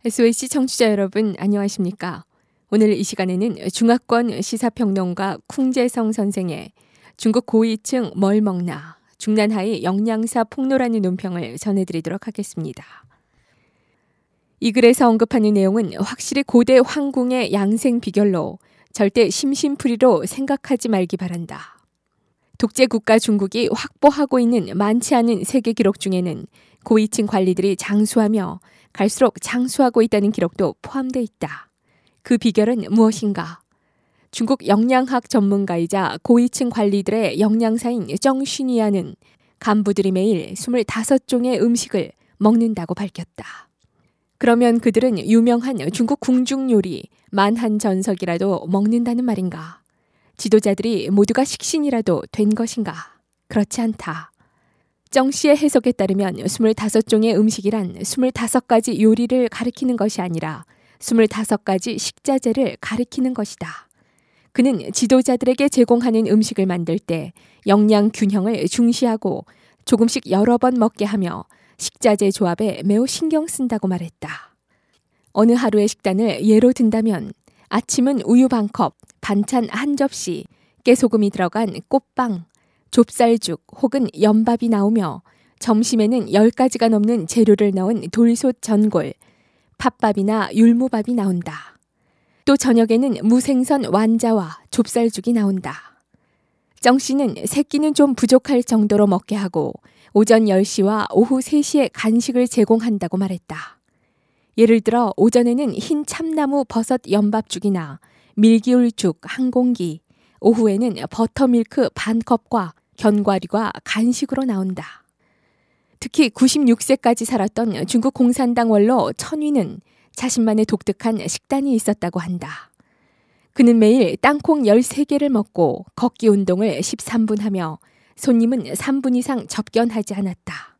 SOH 청취자 여러분 안녕하십니까? 오늘 이 시간에는 중화권 시사평론가 쿵재성 선생의 중국 고위층 뭘 먹나 중난하의 영양사 폭로라는 논평을 전해드리도록 하겠습니다. 이 글에서 언급하는 내용은 확실히 고대 황궁의 양생 비결로 절대 심심풀이로 생각하지 말기 바란다. 독재 국가 중국이 확보하고 있는 많지 않은 세계 기록 중에는 고위층 관리들이 장수하며 갈수록 장수하고 있다는 기록도 포함되어 있다. 그 비결은 무엇인가? 중국 영양학 전문가이자 고위층 관리들의 영양사인 정신이야는 간부들이 매일 25종의 음식을 먹는다고 밝혔다. 그러면 그들은 유명한 중국 궁중 요리 만한전석이라도 먹는다는 말인가? 지도자들이 모두가 식신이라도 된 것인가? 그렇지 않다. 정 씨의 해석에 따르면 25종의 음식이란 25가지 요리를 가리키는 것이 아니라 25가지 식자재를 가리키는 것이다. 그는 지도자들에게 제공하는 음식을 만들 때 영양 균형을 중시하고 조금씩 여러 번 먹게 하며 식자재 조합에 매우 신경 쓴다고 말했다. 어느 하루의 식단을 예로 든다면 아침은 우유 반컵, 반찬 한 접시, 깨소금이 들어간 꽃빵, 좁쌀죽 혹은 연밥이 나오며 점심에는 10가지가 넘는 재료를 넣은 돌솥 전골, 팥밥이나 율무밥이 나온다. 또 저녁에는 무생선 완자와 좁쌀죽이 나온다. 정 씨는 세 끼는 좀 부족할 정도로 먹게 하고 오전 10시와 오후 3시에 간식을 제공한다고 말했다. 예를 들어 오전에는 흰 참나무 버섯 연밥죽이나 밀기울죽 한 공기, 오후에는 버터밀크 반 컵과 견과류가 간식으로 나온다. 특히 96세까지 살았던 중국 공산당 원로 천위는 자신만의 독특한 식단이 있었다고 한다. 그는 매일 땅콩 13개를 먹고 걷기 운동을 13분 하며 손님은 3분 이상 접견하지 않았다.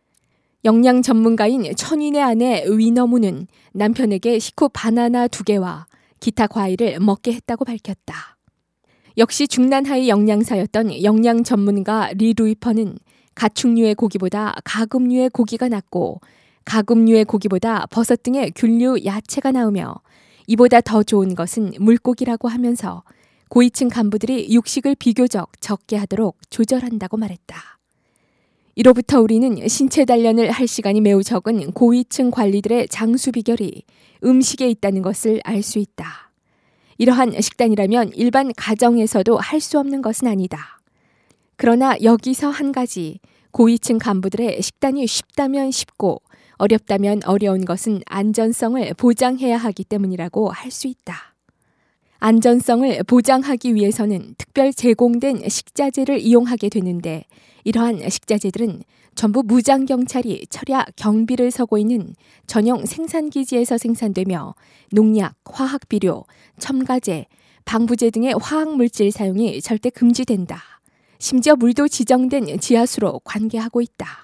영양 전문가인 천윈의 아내 위너무는 남편에게 식후 바나나 2개와 기타 과일을 먹게 했다고 밝혔다. 역시 중난하의 영양사였던 영양 전문가 리 루이퍼는 가축류의 고기보다 가금류의 고기가 낫고 가금류의 고기보다 버섯 등의 균류 야채가 나오며 이보다 더 좋은 것은 물고기라고 하면서 고위층 간부들이 육식을 비교적 적게 하도록 조절한다고 말했다. 이로부터 우리는 신체 단련을 할 시간이 매우 적은 고위층 관리들의 장수 비결이 음식에 있다는 것을 알 수 있다. 이러한 식단이라면 일반 가정에서도 할 수 없는 것은 아니다. 그러나 여기서 한 가지, 고위층 간부들의 식단이 쉽다면 쉽고 어렵다면 어려운 것은 안전성을 보장해야 하기 때문이라고 할 수 있다. 안전성을 보장하기 위해서는 특별 제공된 식자재를 이용하게 되는데 이러한 식자재들은 전부 무장경찰이 철야 경비를 서고 있는 전용 생산기지에서 생산되며 농약, 화학비료, 첨가제, 방부제 등의 화학물질 사용이 절대 금지된다. 심지어 물도 지정된 지하수로 관계하고 있다.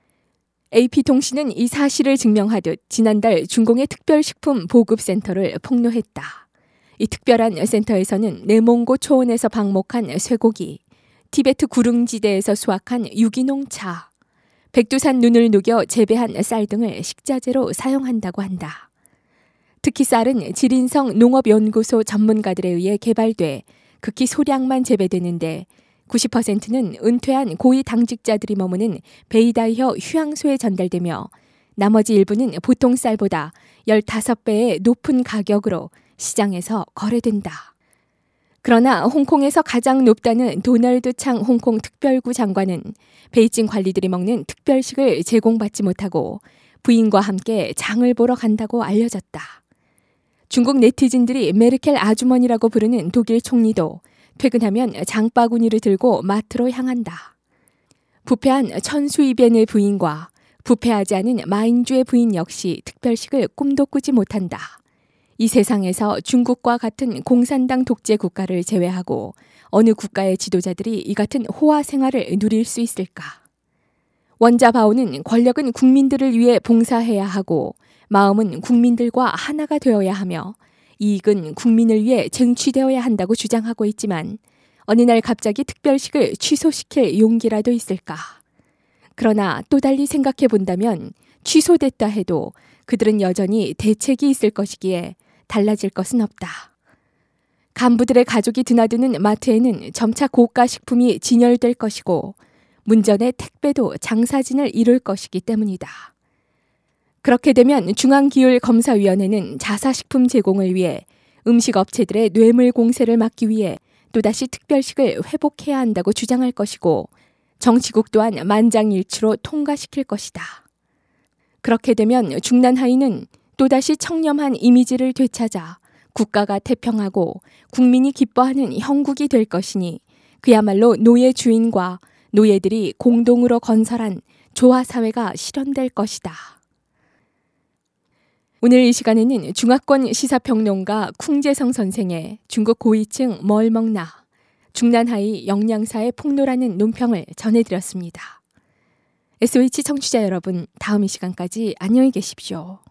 AP통신은 이 사실을 증명하듯 지난달 중공의 특별식품 보급센터를 폭로했다. 이 특별한 센터에서는 내몽고 초원에서 방목한 쇠고기, 티베트 구릉지대에서 수확한 유기농 차, 백두산 눈을 녹여 재배한 쌀 등을 식자재로 사용한다고 한다. 특히 쌀은 지린성 농업연구소 전문가들에 의해 개발돼 극히 소량만 재배되는데 90%는 은퇴한 고위 당직자들이 머무는 베이다이혀 휴양소에 전달되며 나머지 일부는 보통 쌀보다 15배의 높은 가격으로 시장에서 거래된다. 그러나 홍콩에서 가장 높다는 도널드 창 홍콩 특별구 장관은 베이징 관리들이 먹는 특별식을 제공받지 못하고 부인과 함께 장을 보러 간다고 알려졌다. 중국 네티즌들이 메르켈 아주머니라고 부르는 독일 총리도 퇴근하면 장바구니를 들고 마트로 향한다. 부패한 천수이벤의 부인과 부패하지 않은 마잉주의 부인 역시 특별식을 꿈도 꾸지 못한다. 이 세상에서 중국과 같은 공산당 독재 국가를 제외하고 어느 국가의 지도자들이 이 같은 호화 생활을 누릴 수 있을까? 원자바오는 권력은 국민들을 위해 봉사해야 하고 마음은 국민들과 하나가 되어야 하며 이익은 국민을 위해 쟁취되어야 한다고 주장하고 있지만 어느 날 갑자기 특별식을 취소시킬 용기라도 있을까? 그러나 또 달리 생각해 본다면 취소됐다 해도 그들은 여전히 대책이 있을 것이기에 달라질 것은 없다. 간부들의 가족이 드나드는 마트에는 점차 고가 식품이 진열될 것이고 문전의 택배도 장사진을 이룰 것이기 때문이다. 그렇게 되면 중앙기율검사위원회는 자사식품 제공을 위해 음식업체들의 뇌물 공세를 막기 위해 또다시 특별식을 회복해야 한다고 주장할 것이고 정치국 또한 만장일치로 통과시킬 것이다. 그렇게 되면 중난하이는 또다시 청렴한 이미지를 되찾아 국가가 태평하고 국민이 기뻐하는 형국이 될 것이니 그야말로 노예 주인과 노예들이 공동으로 건설한 조화사회가 실현될 것이다. 오늘 이 시간에는 중화권 시사평론가 쿵재성 선생의 중국 고위층 뭘 먹나, 중난하이 영양사의 폭로라는 논평을 전해드렸습니다. SOH 청취자 여러분, 다음 이 시간까지 안녕히 계십시오.